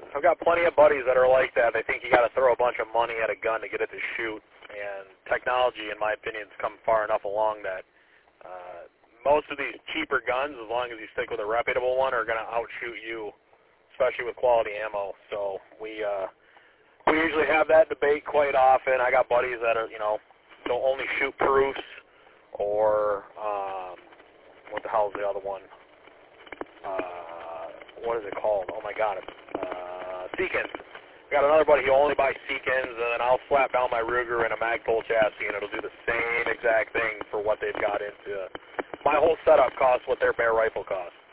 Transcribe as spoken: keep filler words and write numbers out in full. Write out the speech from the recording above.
I've got plenty of buddies that are like that. They think you got to throw a bunch of money at a gun to get it to shoot. And technology, in my opinion, has come far enough along that uh, most of these cheaper guns, as long as you stick with a reputable one, are going to outshoot you, especially with quality ammo. So we uh, we usually have that debate quite often. I got buddies that are, you know, don't only shoot proofs or um, what the hell is the other one? Uh, what is it called? Oh my God, uh, Seekins. I got another buddy who only buys Seekins, and then I'll slap down my Ruger in a Magpul chassis, and it'll do the same exact thing for what they've got into. My whole setup costs what their bare rifle costs.